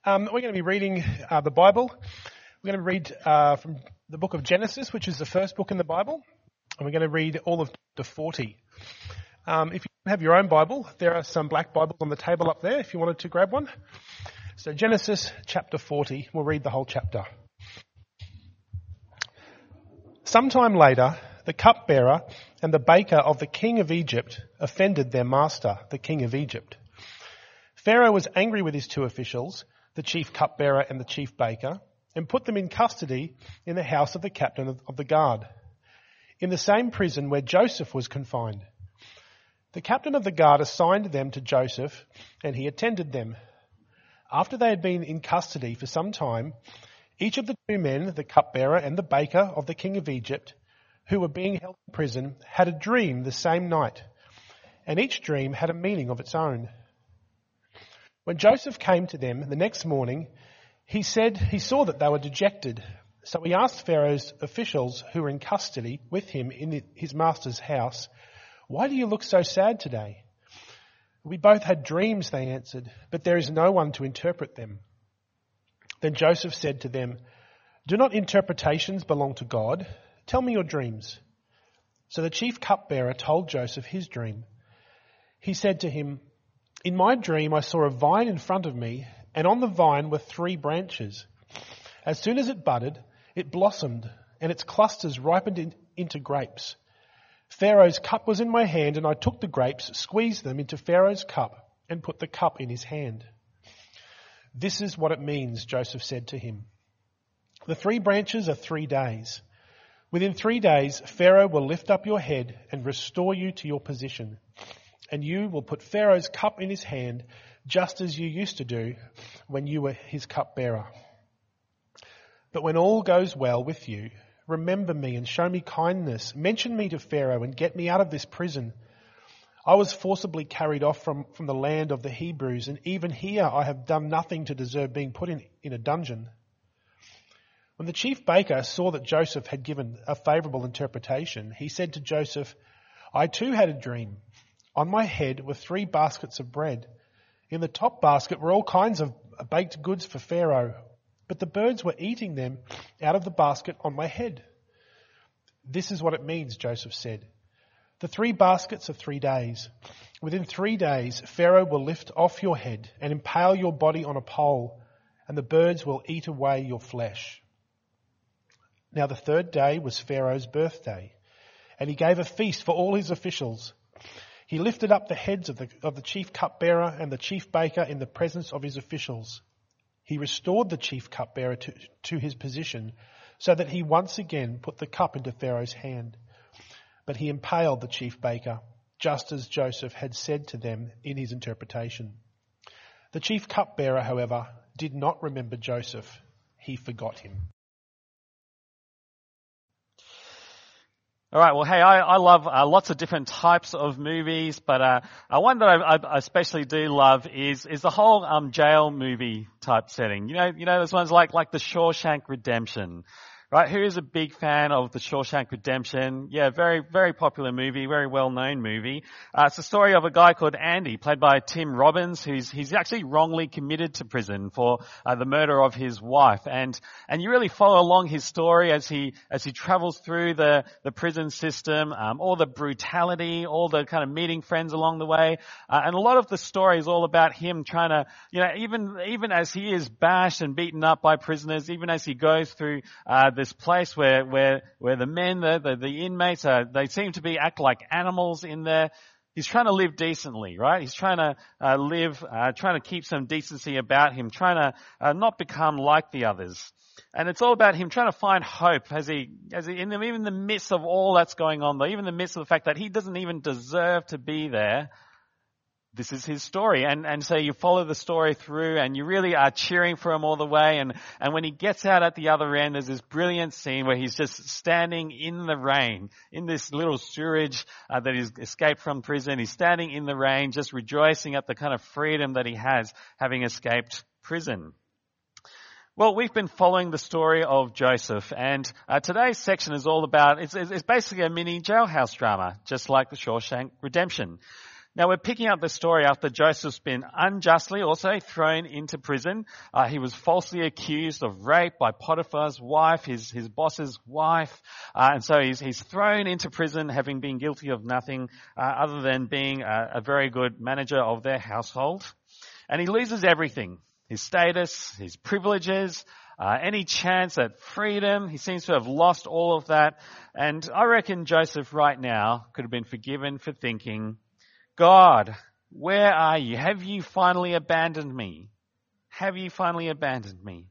We're going to be reading the Bible. We're going to read from the book of Genesis, which is the first book in the Bible, and we're going to read all of chapter 40. If you have your own Bible, there are some black Bibles on the table up there if you wanted to grab one. So Genesis chapter 40, we'll read the whole chapter. Sometime later, the cupbearer and the baker of the king of Egypt offended their master, the king of Egypt. Pharaoh was angry with his two officials, the chief cupbearer and the chief baker, and put them in custody in the house of the captain of the guard, in the same prison where Joseph was confined. The captain of the guard assigned them to Joseph, and he attended them. After they had been in custody for some time, each of the two men, the cupbearer and the baker of the king of Egypt, who were being held in prison, had a dream the same night, and each dream had a meaning of its own. When Joseph came to them the next morning, he said he saw that they were dejected. So he asked Pharaoh's officials who were in custody with him in his master's house, "Why do you look so sad today?" "We both had dreams," they answered, "but there is no one to interpret them." Then Joseph said to them, "Do not interpretations belong to God? Tell me your dreams." So the chief cupbearer told Joseph his dream. He said to him, "In my dream I saw a vine in front of me, and on the vine were 3 branches. As soon as it budded, it blossomed, and its clusters ripened into grapes. Pharaoh's cup was in my hand, and I took the grapes, squeezed them into Pharaoh's cup, and put the cup in his hand." "This is what it means," Joseph said to him. "The 3 branches are 3 days. Within 3 days, Pharaoh will lift up your head and restore you to your position. And you will put Pharaoh's cup in his hand, just as you used to do when you were his cupbearer. But when all goes well with you, remember me and show me kindness. Mention me to Pharaoh and get me out of this prison. I was forcibly carried off from the land of the Hebrews, and even here I have done nothing to deserve being put in a dungeon." When the chief baker saw that Joseph had given a favourable interpretation, he said to Joseph, "I too had a dream. On my head were 3 baskets of bread. In the top basket were all kinds of baked goods for Pharaoh, but the birds were eating them out of the basket on my head." "This is what it means," Joseph said. "The 3 baskets are 3 days. Within 3 days, Pharaoh will lift off your head and impale your body on a pole, and the birds will eat away your flesh." Now the 3rd day was Pharaoh's birthday, and he gave a feast for all his officials. He lifted up the heads of the chief cupbearer and the chief baker in the presence of his officials. He restored the chief cupbearer to his position, so that he once again put the cup into Pharaoh's hand. But he impaled the chief baker, just as Joseph had said to them in his interpretation. The chief cupbearer, however, did not remember Joseph. He forgot him. All right, well, hey, I love lots of different types of movies, but one that I especially do love is the whole jail movie type setting. You know those ones like The Shawshank Redemption. Right, who is a big fan of The Shawshank Redemption? Yeah, very, very popular movie, very well-known movie. It's the story of a guy called Andy, played by Tim Robbins, he's actually wrongly committed to prison for the murder of his wife. And you really follow along his story as he travels through the prison system, all the brutality, all the kind of meeting friends along the way. And a lot of the story is all about him trying to, even as he is bashed and beaten up by prisoners, even as he goes through this place where the men, the inmates, they seem to act like animals in there. He's trying to live decently, right? He's trying to trying to keep some decency about him, trying to not become like the others. And it's all about him trying to find hope as he in the midst of all that's going on, even in the midst of the fact that he doesn't even deserve to be there. This is his story. And so you follow the story through and you really are cheering for him all the way. And when he gets out at the other end, there's this brilliant scene where he's just standing in the rain, in this little sewerage that he's escaped from prison. He's standing in the rain, just rejoicing at the kind of freedom that he has having escaped prison. Well, we've been following the story of Joseph, and today's section is all about, it's basically a mini jailhouse drama, just like The Shawshank Redemption. Now we're picking up the story after Joseph's been unjustly also thrown into prison. He was falsely accused of rape by Potiphar's wife, his boss's wife. And so he's thrown into prison having been guilty of nothing other than being a very good manager of their household. And he loses everything. His status, his privileges, any chance at freedom. He seems to have lost all of that. And I reckon Joseph right now could have been forgiven for thinking, God, where are you? Have you finally abandoned me? Have you finally abandoned me?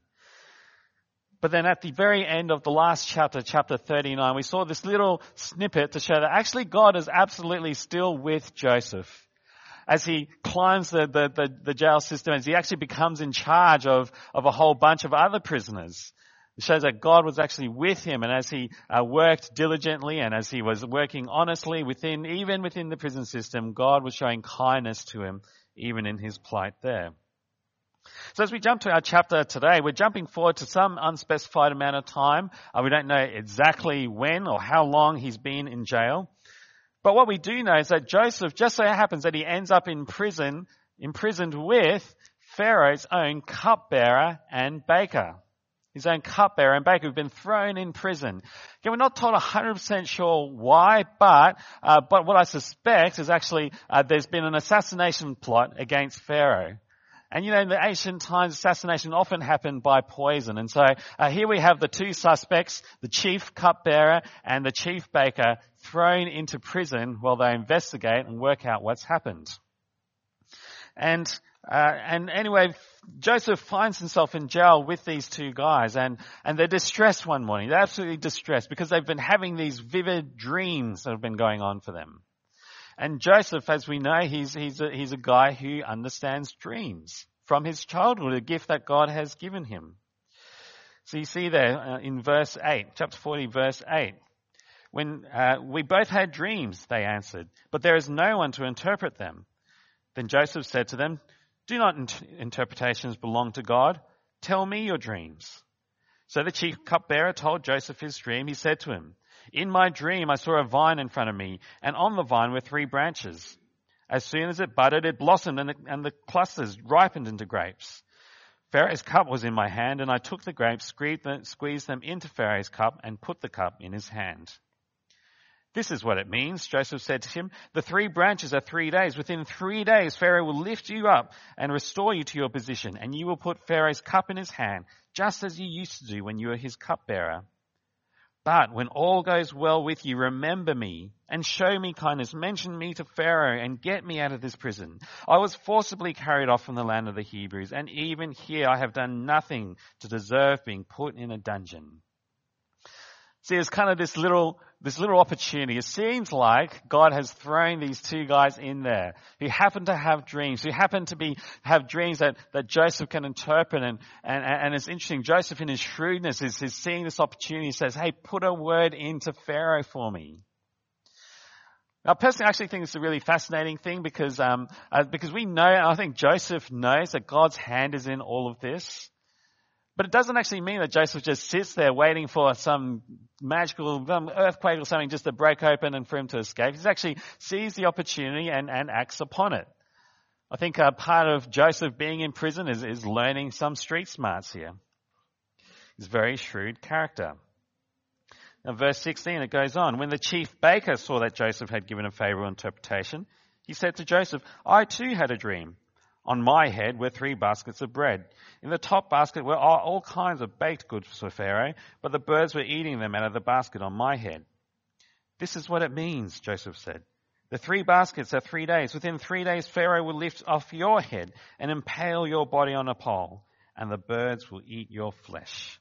But then at the very end of the last chapter, chapter 39, we saw this little snippet to show that actually God is absolutely still with Joseph. As he climbs the jail system, as he actually becomes in charge of a whole bunch of other prisoners. It shows that God was actually with him, and as he worked diligently and as he was working honestly even within the prison system, God was showing kindness to him even in his plight there. So as we jump to our chapter today, we're jumping forward to some unspecified amount of time. We don't know exactly when or how long he's been in jail. But what we do know is that Joseph, just so happens that he ends up in prison, imprisoned with Pharaoh's own cupbearer and baker. His own cupbearer and baker who've been thrown in prison. Again, we're not told 100% sure why, but what I suspect is actually there's been an assassination plot against Pharaoh. And in the ancient times, assassination often happened by poison. And so here we have the two suspects, the chief cupbearer and the chief baker, thrown into prison while they investigate and work out what's happened. And anyway, Joseph finds himself in jail with these two guys, and they're distressed one morning. They're absolutely distressed because they've been having these vivid dreams that have been going on for them. And Joseph, as we know, he's a guy who understands dreams from his childhood, a gift that God has given him. So you see there in verse 8, chapter 40, verse 8. When we both had dreams, they answered, but there is no one to interpret them. Then Joseph said to them, do not interpretations belong to God? Tell me your dreams. So the chief cupbearer told Joseph his dream. He said to him, in my dream I saw a vine in front of me, and on the vine were 3 branches. As soon as it budded, it blossomed, and the clusters ripened into grapes. Pharaoh's cup was in my hand, and I took the grapes, squeezed them into Pharaoh's cup, and put the cup in his hand. This is what it means, Joseph said to him. The 3 branches are 3 days. Within 3 days, Pharaoh will lift you up and restore you to your position, and you will put Pharaoh's cup in his hand, just as you used to do when you were his cupbearer. But when all goes well with you, remember me and show me kindness. Mention me to Pharaoh and get me out of this prison. I was forcibly carried off from the land of the Hebrews, and even here I have done nothing to deserve being put in a dungeon. See, it's kind of this little opportunity. It seems like God has thrown these two guys in there who happen to have dreams, who happen to have dreams that Joseph can interpret. And it's interesting. Joseph, in his shrewdness, is seeing this opportunity. He says, hey, put a word into Pharaoh for me. Now, personally, I actually think it's a really fascinating thing because we know, and I think Joseph knows that God's hand is in all of this. But it doesn't actually mean that Joseph just sits there waiting for some magical earthquake or something just to break open and for him to escape. He actually sees the opportunity and acts upon it. I think part of Joseph being in prison is learning some street smarts here. He's a very shrewd character. Now, verse 16, it goes on. When the chief baker saw that Joseph had given a favorable interpretation, he said to Joseph, I too had a dream. On my head were 3 baskets of bread. In the top basket were all kinds of baked goods for Pharaoh, but the birds were eating them out of the basket on my head. This is what it means, Joseph said. The 3 baskets are 3 days. Within 3 days, Pharaoh will lift off your head and impale your body on a pole, and the birds will eat your flesh.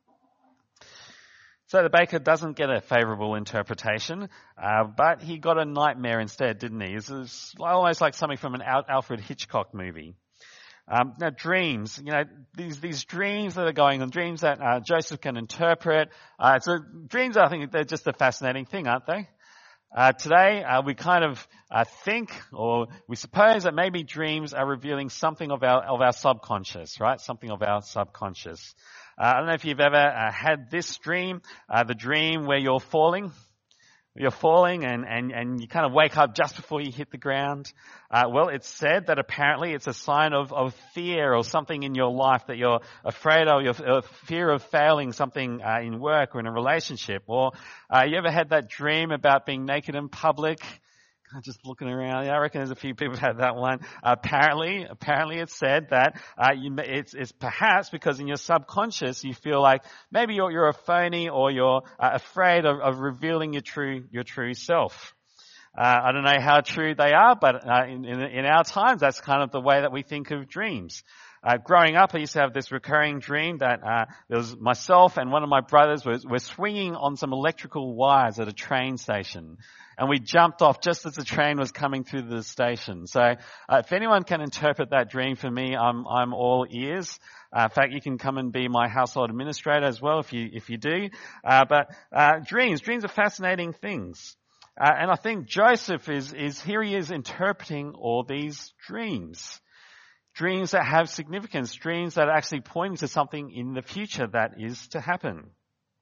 So the baker doesn't get a favorable interpretation, but he got a nightmare instead, didn't he? It's almost like something from an Alfred Hitchcock movie. Now dreams, these dreams that are going on, dreams that Joseph can interpret. Dreams, I think they're just a fascinating thing, aren't they? Today, we kind of think, or we suppose that maybe dreams are revealing something of our subconscious, right? Something of our subconscious. I don't know if you've ever had this dream, the dream where you're falling. You're falling and you kind of wake up just before you hit the ground. Well, it's said that apparently it's a sign of fear or something in your life that you're afraid of, your fear of failing something in work or in a relationship. Or you ever had that dream about being naked in public? Just looking around, I reckon there's a few people who had that one. Apparently it's said that it's perhaps because in your subconscious you feel like maybe you're a phony or you're afraid of revealing your true self. I don't know how true they are, but in our times that's kind of the way that we think of dreams. Growing up, I used to have this recurring dream that there was myself and one of my brothers were swinging on some electrical wires at a train station. And we jumped off just as the train was coming through the station. So if anyone can interpret that dream for me, I'm all ears. In fact, you can come and be my household administrator as well if you do. But dreams are fascinating things. And I think Joseph is here he is interpreting all these dreams. Dreams that have significance, dreams that are actually pointing to something in the future that is to happen.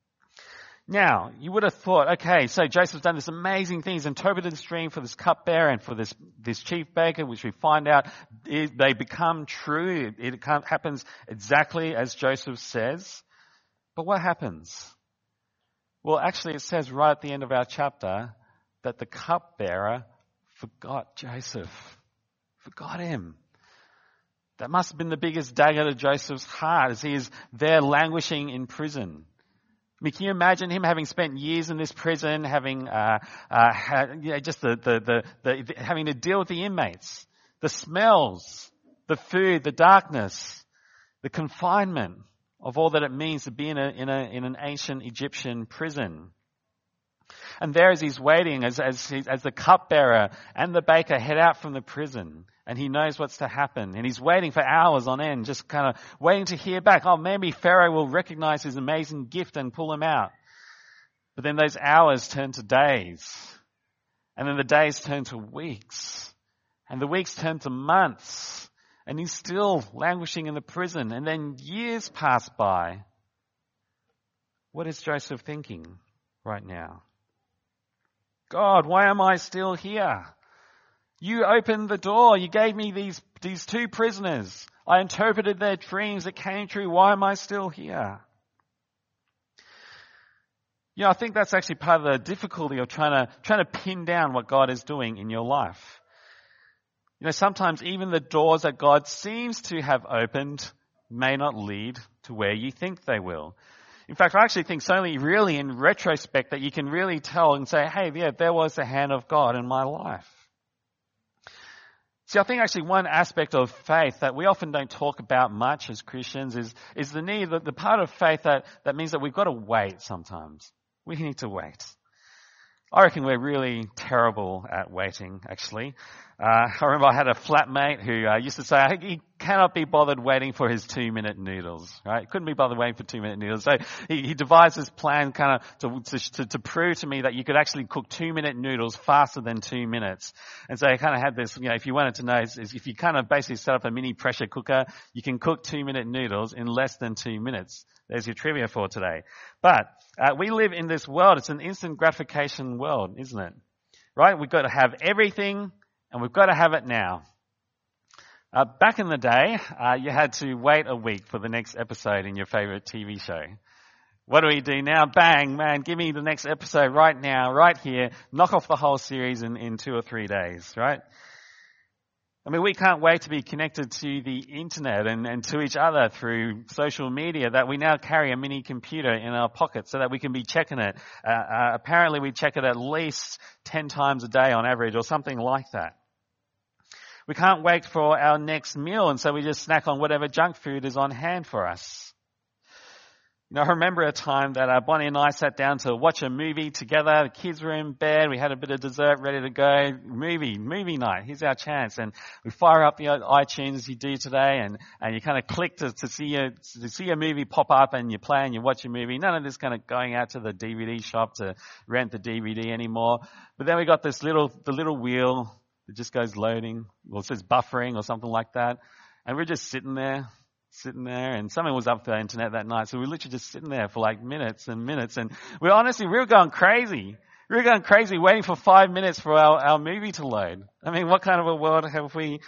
Now, you would have thought, okay, so Joseph's done this amazing thing. He's interpreted this dream for this cupbearer and for this chief baker, which we find out they become true. It happens exactly as Joseph says. But what happens? Well, actually, it says right at the end of our chapter that the cupbearer forgot Joseph, forgot him. That must have been the biggest dagger to Joseph's heart as he is there languishing in prison. I mean, can you imagine him having spent years in this prison, having just having to deal with the inmates, the smells, the food, the darkness, the confinement of all that it means to be in an ancient Egyptian prison. And there as he's waiting, as the cupbearer and the baker head out from the prison, and he knows what's to happen, and he's waiting for hours on end, just kind of waiting to hear back. Oh, maybe Pharaoh will recognize his amazing gift and pull him out. But then those hours turn to days, and then the days turn to weeks, and the weeks turn to months, and he's still languishing in the prison, and then years pass by. What is Joseph thinking right now? God, why am I still here? You opened the door. You gave me these two prisoners. I interpreted their dreams that came true. Why am I still here? You know, I think that's actually part of the difficulty of trying to pin down what God is doing in your life. You know, sometimes even the doors that God seems to have opened may not lead to where you think they will. In fact, I actually think it's only really in retrospect that you can really tell and say, hey, yeah, there was the hand of God in my life. See, I think actually one aspect of faith that we often don't talk about much as Christians is the need, the part of faith that means that we've got to wait sometimes. We need to wait. I reckon we're really terrible at waiting, actually. I remember I had a flatmate who used to say he cannot be bothered waiting for his 2-minute noodles, right? Couldn't be bothered waiting for 2-minute noodles. So he devised this plan kind of to prove to me that you could actually cook 2-minute noodles faster than 2 minutes. And so he kind of had this, you know, if you wanted to know, is if you kind of basically set up a mini pressure cooker, you can cook 2-minute noodles in less than 2 minutes. There's your trivia for today. But we live in this world. It's an instant gratification world, isn't it? Right? We've got to have everything, and we've got to have it now. Back in the day, you had to wait a week for the next episode in your favorite TV show. What do we do now? Bang, man, give me the next episode right now, right here. Knock off the whole series in 2 or 3 days, right? I mean, we can't wait to be connected to the internet and to each other through social media, that we now carry a mini computer in our pocket so that we can be checking it. Apparently we check it at least 10 times a day on average or something like that. We can't wait for our next meal, and so we just snack on whatever junk food is on hand for us. You know, I remember a time that Bonnie and I sat down to watch a movie together. The kids were in bed. We had a bit of dessert ready to go. Movie night. Here's our chance. And we fire up the iTunes as you do today, and you kind of click to see a movie pop up, and you play and you watch a movie. None of this kind of going out to the DVD shop to rent the DVD anymore. But then we got the little wheel that just goes loading. Well, it says buffering or something like that. And we're just sitting there, and something was up the internet that night, so we were literally just sitting there for like minutes and minutes, and we were going crazy. We're going crazy waiting for 5 minutes for our movie to load. I mean, what kind of a world are we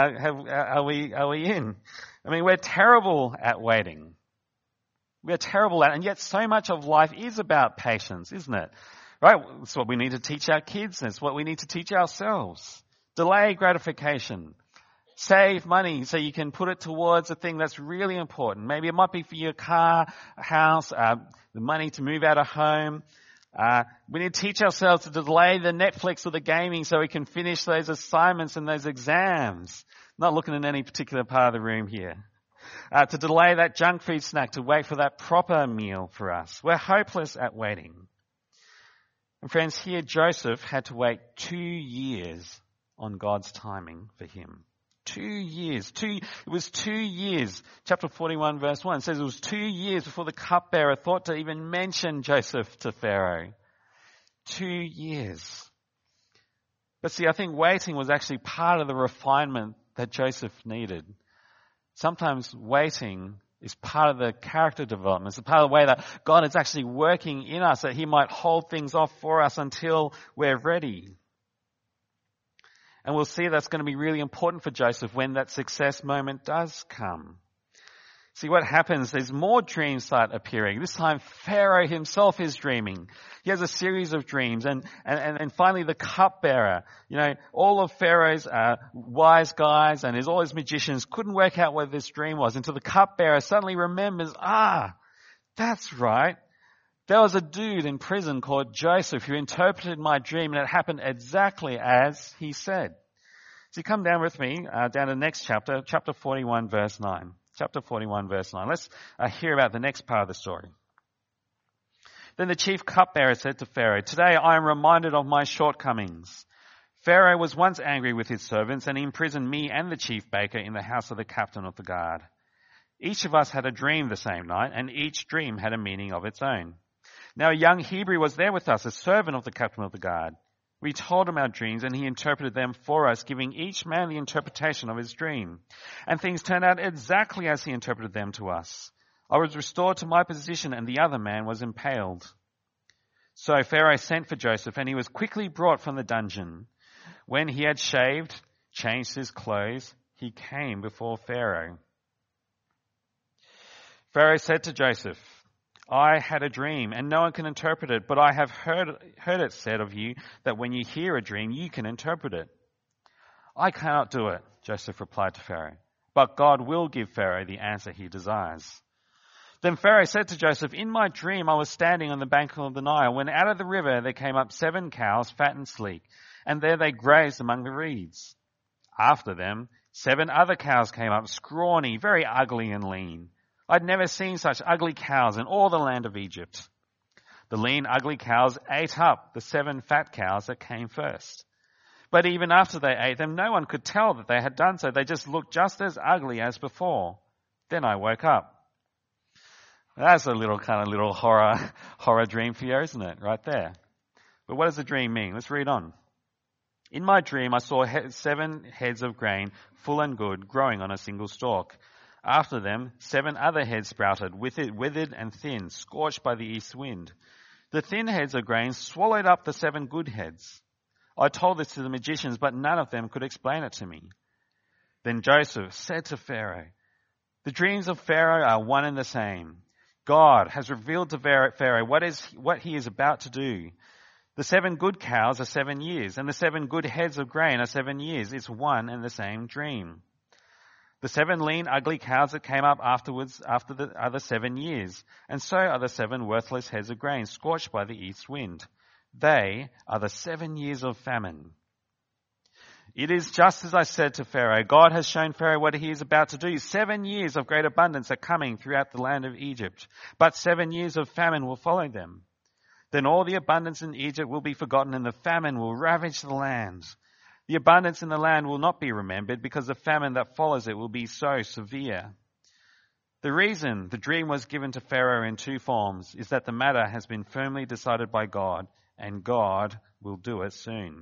in? I mean, we're terrible at waiting. We're terrible at it, and yet so much of life is about patience, isn't it? Right? It's what we need to teach our kids, and it's what we need to teach ourselves. Delay gratification. Save money so you can put it towards a thing that's really important. Maybe it might be for your car, house, the money to move out of home. We need to teach ourselves to delay the Netflix or the gaming so we can finish those assignments and those exams. Not looking in any particular part of the room here. To delay that junk food snack, to wait for that proper meal for us. We're hopeless at waiting. And friends, here Joseph had to wait 2 years on God's timing for him. 2 years. It was 2 years. Chapter 41 verse 1 says it was 2 years before the cupbearer thought to even mention Joseph to Pharaoh. 2 years. But see, I think waiting was actually part of the refinement that Joseph needed. Sometimes waiting is part of the character development. It's part of the way that God is actually working in us, that he might hold things off for us until we're ready. And we'll see that's going to be really important for Joseph when that success moment does come. See what happens, there's more dreams start appearing. This time Pharaoh himself is dreaming. He has a series of dreams and finally the cupbearer. All of Pharaoh's wise guys and all his magicians couldn't work out what this dream was until the cupbearer suddenly remembers, that's right. There was a dude in prison called Joseph who interpreted my dream and it happened exactly as he said. So you come down with me, down to the next chapter, chapter 41 verse 9. Chapter 41 verse 9. Let's hear about the next part of the story. Then the chief cupbearer said to Pharaoh, "Today I am reminded of my shortcomings. Pharaoh was once angry with his servants and he imprisoned me and the chief baker in the house of the captain of the guard. Each of us had a dream the same night and each dream had a meaning of its own. Now a young Hebrew was there with us, a servant of the captain of the guard. We told him our dreams and he interpreted them for us, giving each man the interpretation of his dream. And things turned out exactly as he interpreted them to us. I was restored to my position and the other man was impaled." So Pharaoh sent for Joseph and he was quickly brought from the dungeon. When he had shaved, changed his clothes, he came before Pharaoh. Pharaoh said to Joseph, "I had a dream, and no one can interpret it, but I have heard it said of you that when you hear a dream, you can interpret it." "I cannot do it," Joseph replied to Pharaoh, "but God will give Pharaoh the answer he desires." Then Pharaoh said to Joseph, "In my dream I was standing on the bank of the Nile, when out of the river there came up 7 cows, fat and sleek, and there they grazed among the reeds. After them, 7 other cows came up, scrawny, very ugly and lean. I'd never seen such ugly cows in all the land of Egypt. The lean, ugly cows ate up the 7 fat cows that came first. But even after they ate them, no one could tell that they had done so. They just looked just as ugly as before. Then I woke up." That's a little horror dream for you, isn't it? Right there. But what does the dream mean? Let's read on. "In my dream, I saw 7 heads of grain, full and good, growing on a single stalk. After them, 7 other heads sprouted, withered and thin, scorched by the east wind. The thin heads of grain swallowed up the 7 good heads. I told this to the magicians, but none of them could explain it to me. Then Joseph said to Pharaoh, 'The dreams of Pharaoh are one and the same. God has revealed to Pharaoh what he is about to do. The 7 good cows are 7 years, and the 7 good heads of grain are 7 years. It's one and the same dream. The 7 lean, ugly cows that came up afterwards after the other 7 years, and so are the 7 worthless heads of grain scorched by the east wind. They are the 7 years of famine. It is just as I said to Pharaoh. God has shown Pharaoh what he is about to do. 7 years of great abundance are coming throughout the land of Egypt, but 7 years of famine will follow them. Then all the abundance in Egypt will be forgotten and the famine will ravage the land. The abundance in the land will not be remembered because the famine that follows it will be so severe. The reason the dream was given to Pharaoh in 2 forms is that the matter has been firmly decided by God, and God will do it soon.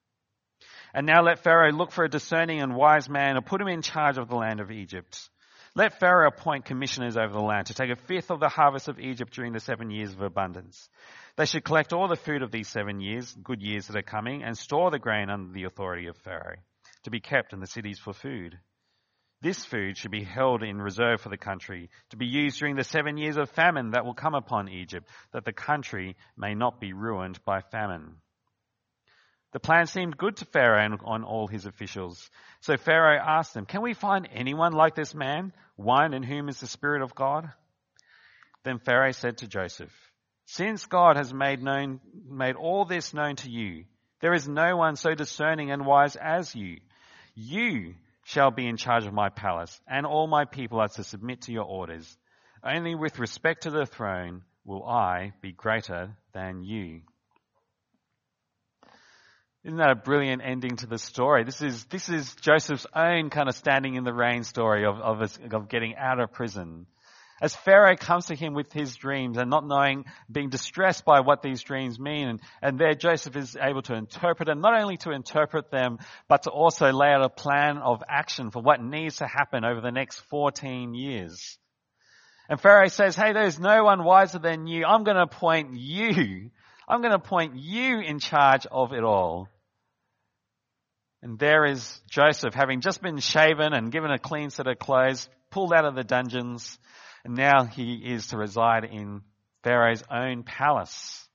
And now let Pharaoh look for a discerning and wise man and put him in charge of the land of Egypt. Let Pharaoh appoint commissioners over the land to take a fifth of the harvest of Egypt during the 7 years of abundance. They should collect all the food of these 7 years, good years that are coming, and store the grain under the authority of Pharaoh, to be kept in the cities for food. This food should be held in reserve for the country, to be used during the 7 years of famine that will come upon Egypt, that the country may not be ruined by famine. The plan seemed good to Pharaoh and on all his officials. So Pharaoh asked them, "Can we find anyone like this man, one in whom is the Spirit of God?" Then Pharaoh said to Joseph, "Since God has made all this known to you, there is no one so discerning and wise as you. You shall be in charge of my palace, and all my people are to submit to your orders. Only with respect to the throne will I be greater than you." Isn't that a brilliant ending to the story? This is Joseph's own kind of standing in the rain story of getting out of prison. As Pharaoh comes to him with his dreams and not knowing, being distressed by what these dreams mean, and there Joseph is able to interpret them, not only to interpret them, but to also lay out a plan of action for what needs to happen over the next 14 years. And Pharaoh says, "Hey, there's no one wiser than you. I'm going to appoint you. I'm going to appoint you in charge of it all." And there is Joseph, having just been shaven and given a clean set of clothes, pulled out of the dungeons, and now he is to reside in Pharaoh's own palace.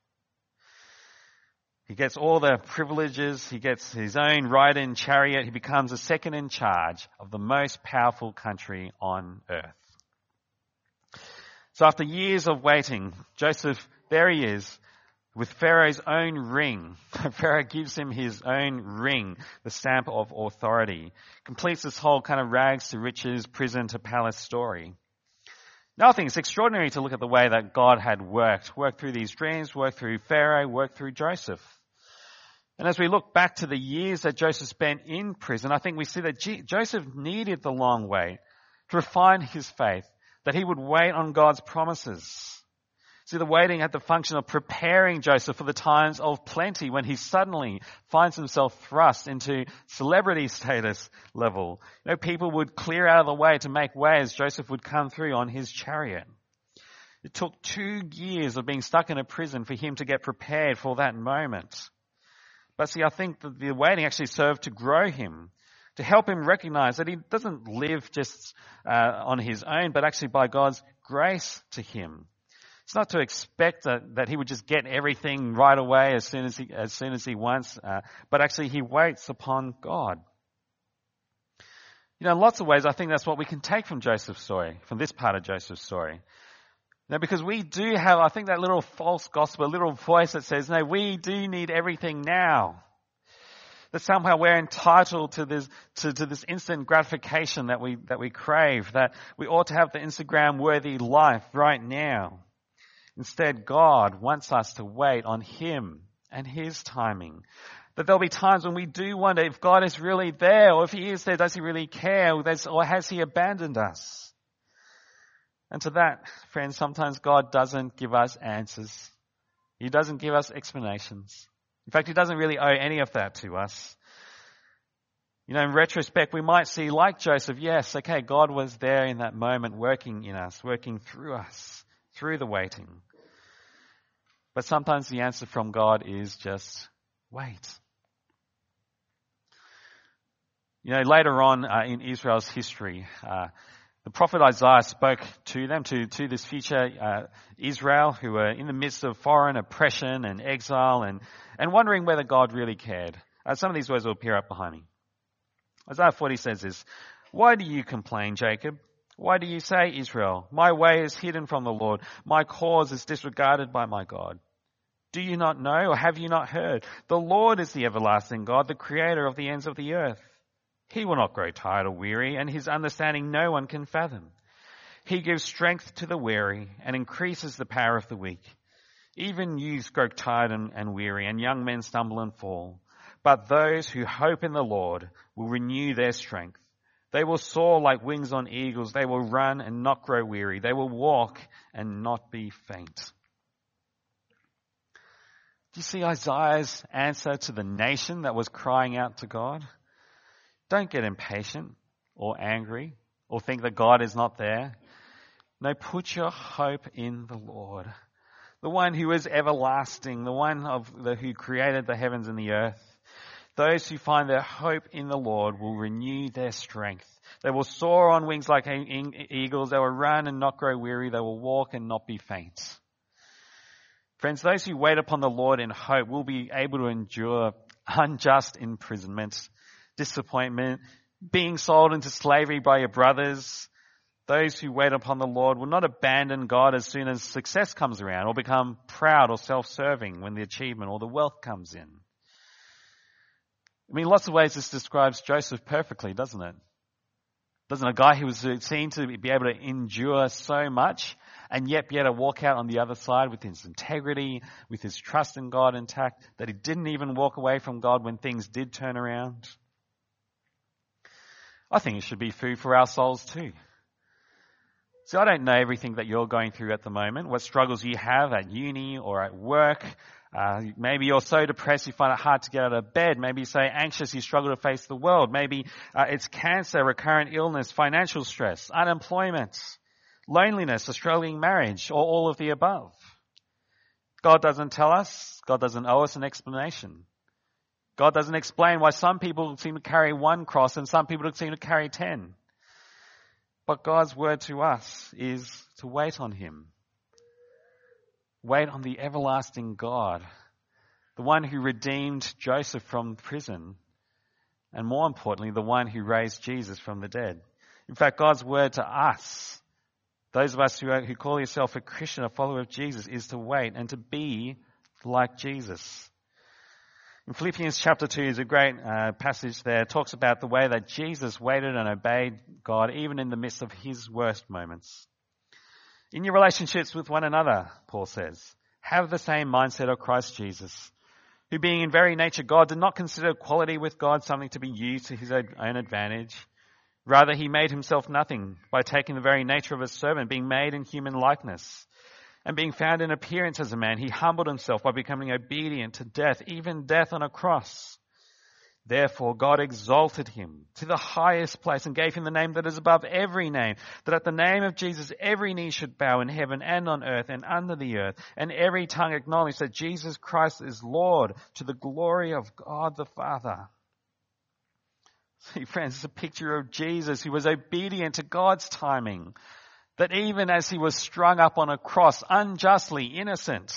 He gets all the privileges, he gets his own ride-in chariot, he becomes a second in charge of the most powerful country on earth. So after years of waiting, Joseph, there he is, with Pharaoh's own ring. Pharaoh gives him his own ring, the stamp of authority. Completes this whole kind of rags to riches, prison to palace story. Now I think it's extraordinary to look at the way that God had worked through these dreams, worked through Pharaoh, worked through Joseph. And as we look back to the years that Joseph spent in prison, I think we see that Joseph needed the long wait to refine his faith, that he would wait on God's promises. See, the waiting had the function of preparing Joseph for the times of plenty when he suddenly finds himself thrust into celebrity status level. People would clear out of the way to make way as Joseph would come through on his chariot. It took 2 years of being stuck in a prison for him to get prepared for that moment. But see, I think that the waiting actually served to grow him, to help him recognize that he doesn't live just on his own, but actually by God's grace to him. It's not to expect that he would just get everything right away as soon as he wants, but actually he waits upon God. In lots of ways, I think that's what we can take from Joseph's story, from this part of Joseph's story. Because we do have, I think, that little false gospel, a little voice that says, no, we do need everything now. That somehow we're entitled to this instant gratification that we crave, that we ought to have the Instagram-worthy life right now. Instead, God wants us to wait on Him and His timing. That there'll be times when we do wonder if God is really there, or if He is there, does He really care, or has He abandoned us? And to that, friends, sometimes God doesn't give us answers. He doesn't give us explanations. In fact, He doesn't really owe any of that to us. In retrospect, we might see, like Joseph, yes, okay, God was there in that moment, working in us, working through us, through the waiting. But sometimes the answer from God is just wait. Later on in Israel's history, the prophet Isaiah spoke to them, to this future Israel, who were in the midst of foreign oppression and exile and wondering whether God really cared. Some of these words will appear up behind me. Isaiah 40 says this, "Why do you complain, Jacob? Why do you say, Israel, my way is hidden from the Lord, my cause is disregarded by my God? Do you not know, or have you not heard? The Lord is the everlasting God, the creator of the ends of the earth. He will not grow tired or weary, and His understanding no one can fathom. He gives strength to the weary and increases the power of the weak. Even youths grow tired and weary, and young men stumble and fall. But those who hope in the Lord will renew their strength. They will soar like wings on eagles. They will run and not grow weary. They will walk and not be faint." Do you see Isaiah's answer to the nation that was crying out to God? Don't get impatient or angry or think that God is not there. No, put your hope in the Lord, the one who is everlasting, the one who created the heavens and the earth. Those who find their hope in the Lord will renew their strength. They will soar on wings like eagles. They will run and not grow weary. They will walk and not be faint. Friends, those who wait upon the Lord in hope will be able to endure unjust imprisonment, disappointment, being sold into slavery by your brothers. Those who wait upon the Lord will not abandon God as soon as success comes around, or become proud or self-serving when the achievement or the wealth comes in. I mean, lots of ways this describes Joseph perfectly, doesn't it? Doesn't a guy who was seen to be able to endure so much and yet be able to walk out on the other side with his integrity, with his trust in God intact, that he didn't even walk away from God when things did turn around? I think it should be food for our souls too. See, I don't know everything that you're going through at the moment, what struggles you have at uni or at work. Maybe you're so depressed you find it hard to get out of bed. Maybe you're so anxious you struggle to face the world. Maybe it's cancer, recurrent illness, financial stress, unemployment, loneliness, a struggling marriage, or all of the above. God doesn't tell us. God doesn't owe us an explanation. God doesn't explain why some people seem to carry one cross and some people seem to carry 10. But God's word to us is to wait on him. Wait on the everlasting God, the one who redeemed Joseph from prison, and more importantly, the one who raised Jesus from the dead. In fact, God's word to us, those of us who call yourself a Christian, a follower of Jesus, is to wait and to be like Jesus. In Philippians chapter 2 is a great passage there. It talks about the way that Jesus waited and obeyed God even in the midst of his worst moments. In your relationships with one another, Paul says, have the same mindset of Christ Jesus, who being in very nature God did not consider equality with God something to be used to his own advantage. Rather, he made himself nothing by taking the very nature of a servant, being made in human likeness. And being found in appearance as a man, he humbled himself by becoming obedient to death, even death on a cross. Therefore, God exalted him to the highest place and gave him the name that is above every name, that at the name of Jesus every knee should bow in heaven and on earth and under the earth, and every tongue acknowledge that Jesus Christ is Lord, to the glory of God the Father. See, friends, it's a picture of Jesus who was obedient to God's timing, that even as he was strung up on a cross, unjustly innocent,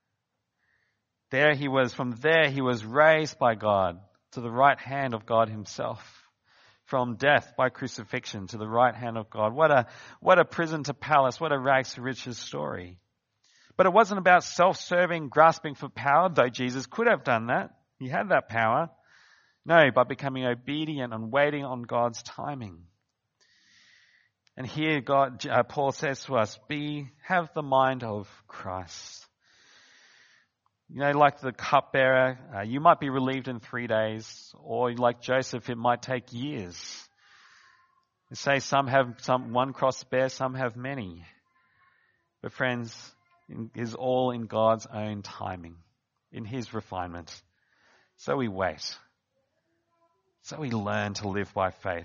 from there he was raised by God to the right hand of God himself. From death by crucifixion to the right hand of God. What a prison to palace, what a rags to riches story. But it wasn't about self-serving, grasping for power, though Jesus could have done that. He had that power. No, by becoming obedient and waiting on God's timing. And here Paul says to us, have the mind of Christ. You know, like the cupbearer, you might be relieved in 3 days, or like Joseph, it might take years. They say some have one cross to bear, some have many. But friends, it is all in God's own timing, in his refinement. So we wait. So we learn to live by faith.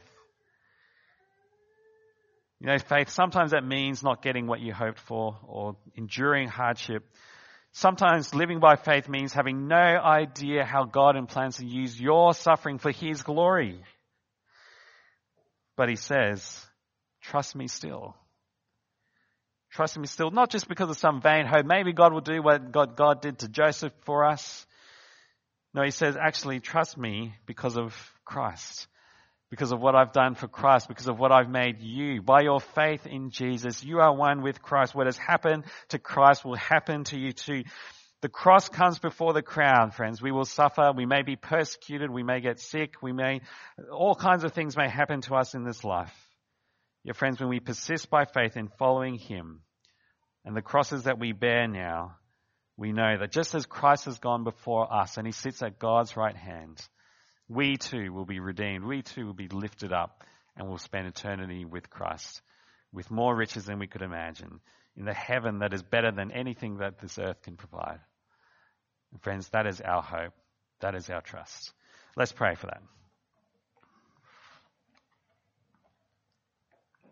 You know, faith, sometimes that means not getting what you hoped for or enduring hardship. Sometimes living by faith means having no idea how God plans to use your suffering for his glory. But he says, trust me still. Trust me still, not just because of some vain hope. Maybe God will do what God did to Joseph for us. No, he says, actually, trust me because of Christ. Because of what I've done for Christ, because of what I've made you. By your faith in Jesus, you are one with Christ. What has happened to Christ will happen to you too. The cross comes before the crown, friends. We will suffer. We may be persecuted. We may get sick. All kinds of things may happen to us in this life. Yet, friends, when we persist by faith in following him and the crosses that we bear now, we know that just as Christ has gone before us and he sits at God's right hand, we too will be redeemed. We too will be lifted up and will spend eternity with Christ, with more riches than we could imagine, in the heaven that is better than anything that this earth can provide. And friends, that is our hope. That is our trust. Let's pray for that.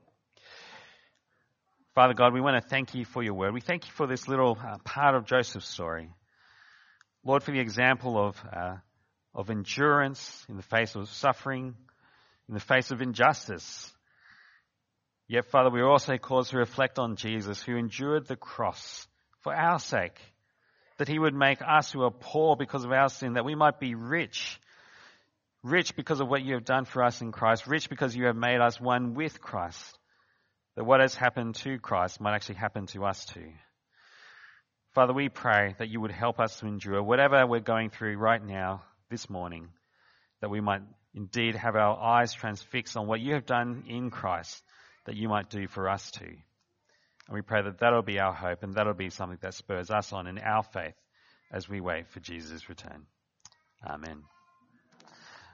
Father God, we want to thank you for your word. We thank you for this little part of Joseph's story. Lord, for the example of endurance in the face of suffering, in the face of injustice. Yet, Father, we are also called to reflect on Jesus, who endured the cross for our sake, that he would make us who are poor because of our sin, that we might be rich. Rich because of what you have done for us in Christ. Rich because you have made us one with Christ. That what has happened to Christ might actually happen to us too. Father, we pray that you would help us to endure whatever we're going through right now, this morning, that we might indeed have our eyes transfixed on what you have done in Christ, that you might do for us too. And we pray that that'll be our hope, and that'll be something that spurs us on in our faith as we wait for Jesus' return. Amen.